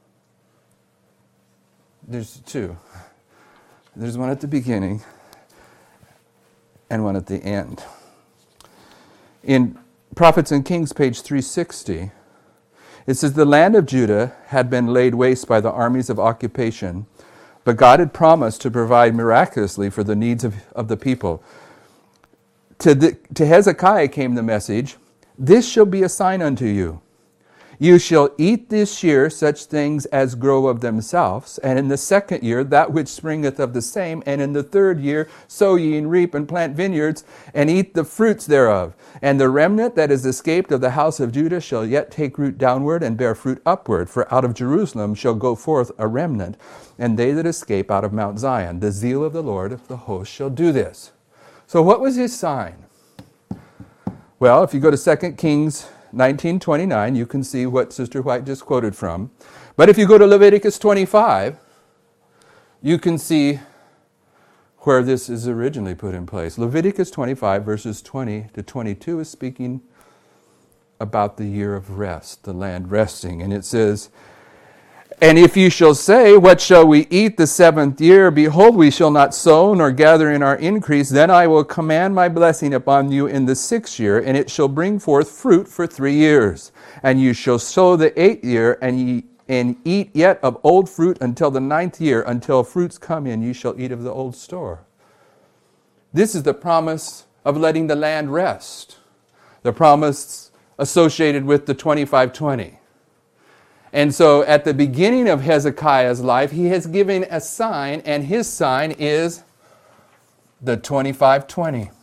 There's two. There's one at the beginning and one at the end. In Prophets and Kings, page three sixty. It says, the land of Judah had been laid waste by the armies of occupation, but God had promised to provide miraculously for the needs of, of the people. To, the, to Hezekiah came the message, this shall be a sign unto you. You shall eat this year such things as grow of themselves, and in the second year that which springeth of the same, and in the third year sow ye and reap and plant vineyards, and eat the fruits thereof. And the remnant that is escaped of the house of Judah shall yet take root downward and bear fruit upward, for out of Jerusalem shall go forth a remnant, and they that escape out of Mount Zion. The zeal of the Lord of the host shall do this. So what was his sign? Well, if you go to Second Kings nineteen twenty-nine, you can see what Sister White just quoted from. But if you go to Leviticus twenty-five, you can see where this is originally put in place. Leviticus twenty-five, verses twenty to twenty-two is speaking about the year of rest, the land resting. And it says, and if you shall say, what shall we eat the seventh year? Behold, we shall not sow nor gather in our increase. Then I will command my blessing upon you in the sixth year, and it shall bring forth fruit for three years. And you shall sow the eighth year, and ye and eat yet of old fruit until the ninth year. Until fruits come in, you shall eat of the old store. This is the promise of letting the land rest. The promise associated with the twenty-five twenty. And so at the beginning of Hezekiah's life, he has given a sign, and his sign is the twenty-five twenty.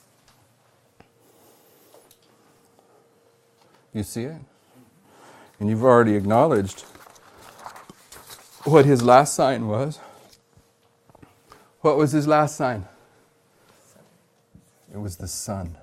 You see it? And you've already acknowledged what his last sign was. What was his last sign? It was the sun.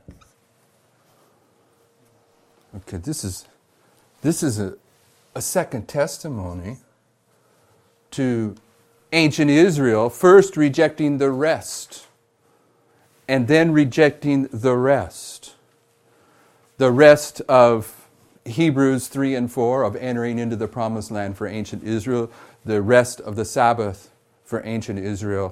Okay, this is this is a A second testimony to ancient Israel first rejecting the rest and then rejecting the rest. The rest of Hebrews three and four of entering into the promised land for ancient Israel, the rest of the Sabbath for ancient Israel,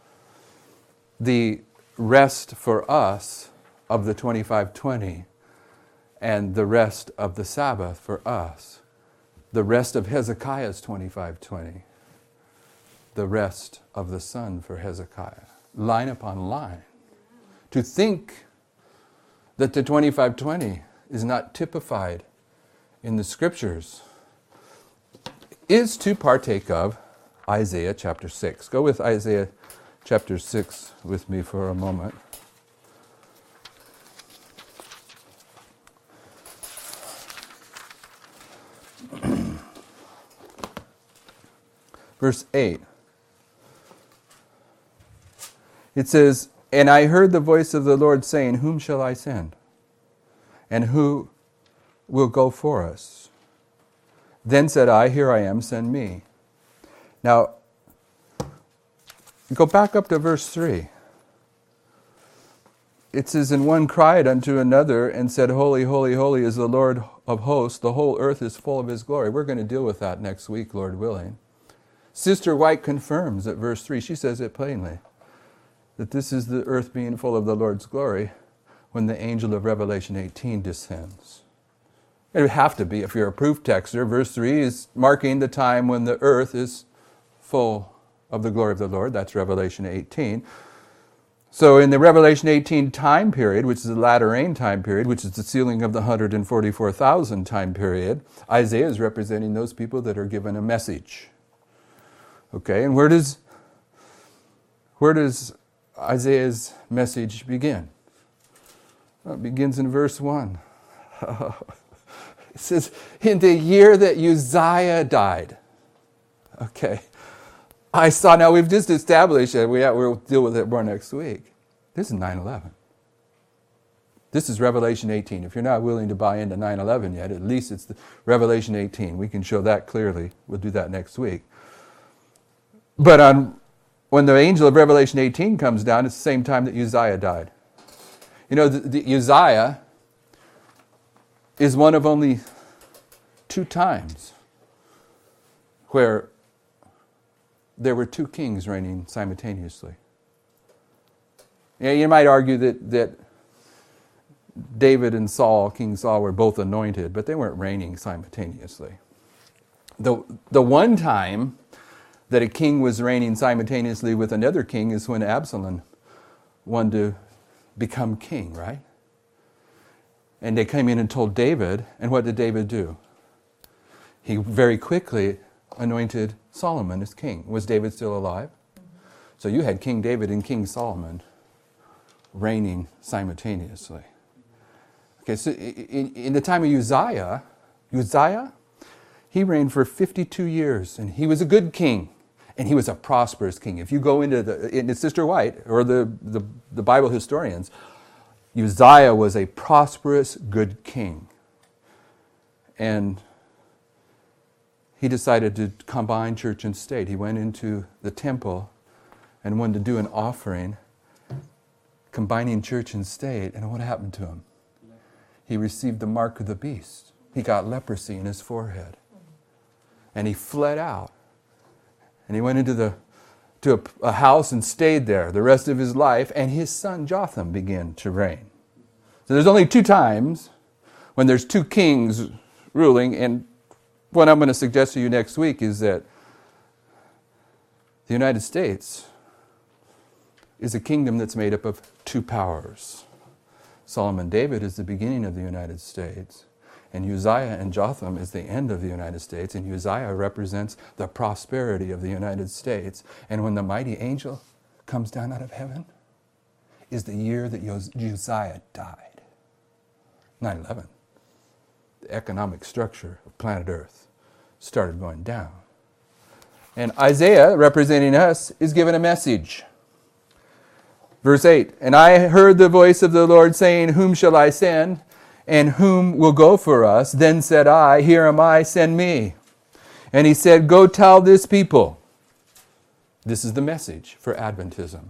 the rest for us of the twenty-five twenty, and the rest of the Sabbath for us. The rest of Hezekiah's twenty-five twenty. The rest of the sun for Hezekiah. Line upon line. To think that the twenty-five twenty is not typified in the Scriptures is to partake of Isaiah chapter six. Go with Isaiah chapter six with me for a moment. Verse eight. It says, and I heard the voice of the Lord saying, whom shall I send? And who will go for us? Then said I, here I am, send me. Now, go back up to verse three. It says, and one cried unto another and said, holy, holy, holy is the Lord of hosts. The whole earth is full of his glory. We're going to deal with that next week, Lord willing. Sister White confirms at verse three, she says it plainly, that this is the earth being full of the Lord's glory when the angel of Revelation eighteen descends. It would have to be, if you're a proof texter, verse three is marking the time when the earth is full of the glory of the Lord. That's Revelation eighteen. So in the Revelation eighteen time period, which is the latter rain time period, which is the sealing of the one hundred forty-four thousand time period, Isaiah is representing those people that are given a message. Okay, and where does where does Isaiah's message begin? Well, it begins in verse one. It says, in the year that Uzziah died. Okay. I saw, now we've just established that we have, we'll deal with it more next week. This is nine eleven. This is Revelation eighteen. If you're not willing to buy into nine eleven yet, at least it's the Revelation eighteen. We can show that clearly. We'll do that next week. But on, when the angel of Revelation eighteen comes down, it's the same time that Uzziah died. You know, the, the Uzziah is one of only two times where there were two kings reigning simultaneously. Yeah, you might argue that, that David and Saul, King Saul, were both anointed, but they weren't reigning simultaneously. The, the one time that a king was reigning simultaneously with another king is when Absalom wanted to become king, right? And they came in and told David, and what did David do? He very quickly anointed Solomon as king. Was David still alive? So you had King David and King Solomon reigning simultaneously. Okay, so in, in the time of Uzziah, Uzziah, he reigned for fifty-two years, and he was a good king, and he was a prosperous king. If you go into the, into Sister White, or the, the, the Bible historians, Uzziah was a prosperous, good king. And he decided to combine church and state. He went into the temple and wanted to do an offering, combining church and state, and what happened to him? He received the mark of the beast. He got leprosy in his forehead. And he fled out. And he went into the to a, a house and stayed there the rest of his life, and his son Jotham began to reign. So there's only two times when there's two kings ruling, and what I'm going to suggest to you next week is that the United States is a kingdom that's made up of two powers. Solomon David is the beginning of the United States, and Uzziah and Jotham is the end of the United States, and Uzziah represents the prosperity of the United States. And when the mighty angel comes down out of heaven, is the year that Uzziah died. nine eleven. The economic structure of planet Earth started going down. And Isaiah, representing us, is given a message. Verse eight, and I heard the voice of the Lord saying, whom shall I send, and whom will go for us? Then said I, here am I, send me. And he said, go tell this people. This is the message for Adventism.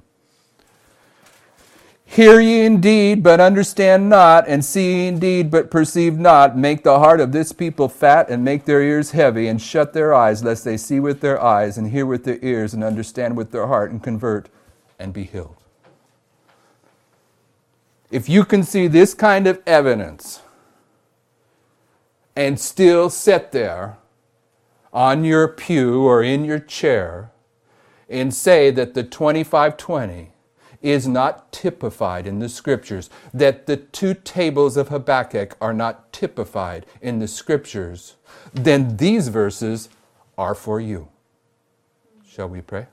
Hear ye indeed, but understand not, and see ye indeed, but perceive not. Make the heart of this people fat, and make their ears heavy, and shut their eyes, lest they see with their eyes, and hear with their ears, and understand with their heart, and convert, and be healed. If you can see this kind of evidence and still sit there on your pew or in your chair and say that the twenty-five twenty is not typified in the Scriptures, that the two tables of Habakkuk are not typified in the Scriptures, then these verses are for you. Shall we pray?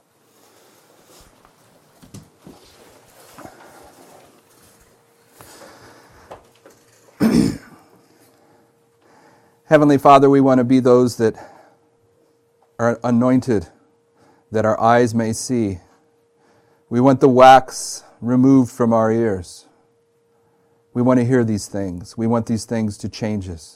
Heavenly Father, we want to be those that are anointed, that our eyes may see. We want the wax removed from our ears. We want to hear these things. We want these things to change us.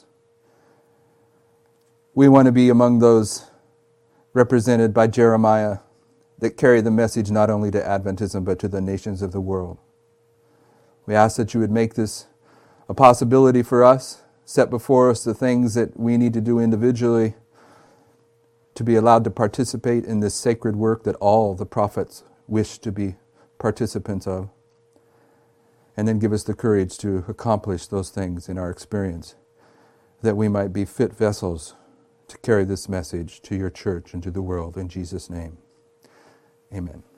We want to be among those represented by Jeremiah that carry the message not only to Adventism but to the nations of the world. We ask that you would make this a possibility for us, set before us the things that we need to do individually to be allowed to participate in this sacred work that all the prophets wish to be participants of. And then give us the courage to accomplish those things in our experience, that we might be fit vessels to carry this message to your church and to the world. In Jesus' name, amen.